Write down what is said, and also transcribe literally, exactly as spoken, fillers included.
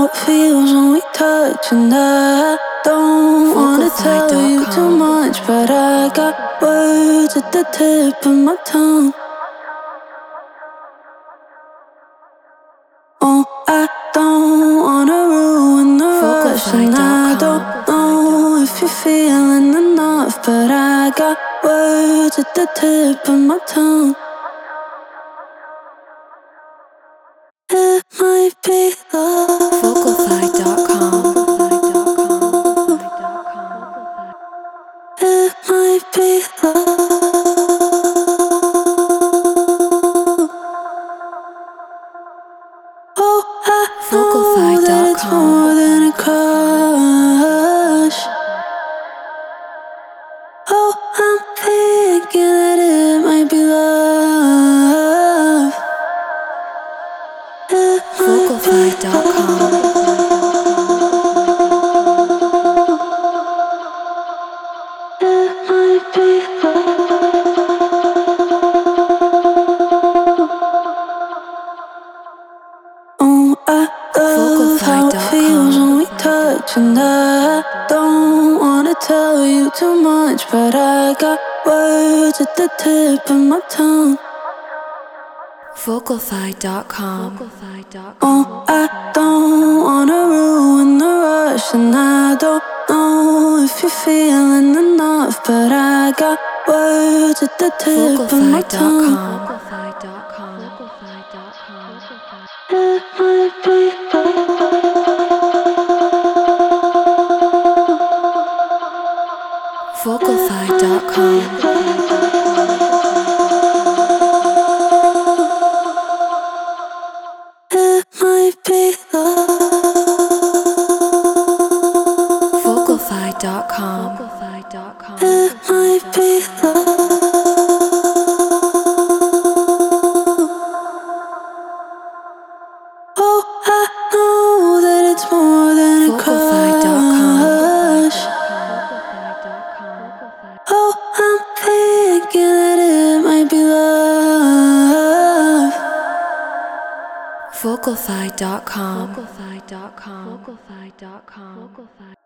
it feels when we touch, and I don't wanna tell you too much, but I got words at the tip of my tongue. Oh, I don't wanna ruin the rush, and I don't know if you're feeling enough, but I got words at the tip of my tongue. It might be love. Vocalfy dot com. It might be love. Oh, I know that it's more than a crush. Oh, I'm thinking that it might be love. It Vocalfy dot com. It might be love. Oh, I love how it feels when we touch, and I don't wanna tell you too much, but I got words at the tip of my tongue. Vocalfy dot com. Oh, I don't wanna ruin the rush, and I don't know if you're feeling enough, but I got words at the tip of my tongue. It might be Vocalfy dot com. It might be love. Vocalfy dot com. It might be love. Oh, I know that it's more than a Vocalfy dot com. crush. Oh, I'm thinking that it might be love. Vocalfy dot com.